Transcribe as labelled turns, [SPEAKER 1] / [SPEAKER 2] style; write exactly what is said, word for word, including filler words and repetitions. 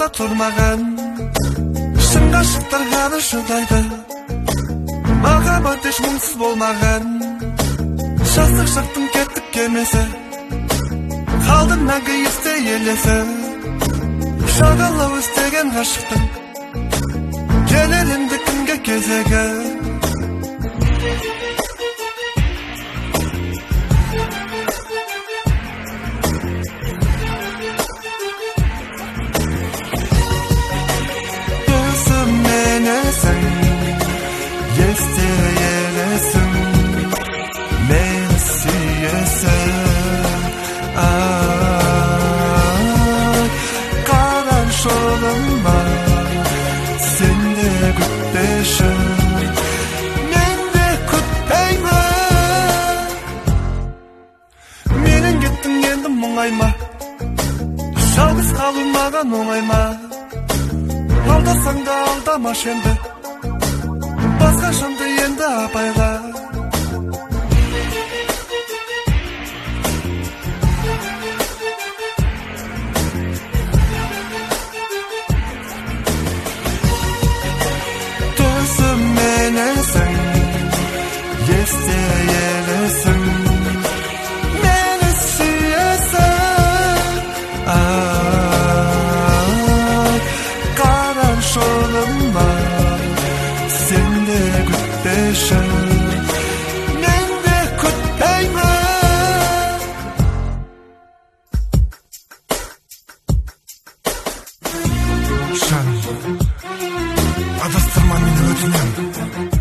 [SPEAKER 1] болса тұрмаған, шын ғашықтар ғана шыдайды. Махаббат еш мұңсыз болмаған, жастық шақтың кеттік кемесі, қалды мәңгі есте елесі. Жағалау істеген ғашықтың, келер енді кімге кезегі.
[SPEAKER 2] Есте елесің, мені сүйесің. Ай, қадан жолыма сен де күтпеші, мен де күтпеймін.
[SPEAKER 1] Менен кеттің енді мұңайма, жалғыз қалу маған оңай ма? Алдасаң да алдамаш енді, басқа жанды енді апайға.
[SPEAKER 2] Төсім менесің, есте елесің, мені сүйесің. Ай, қадан жолыма сен де күтпеші, мен де күтпеймін.
[SPEAKER 1] Жаным, адастырма мені өтінем.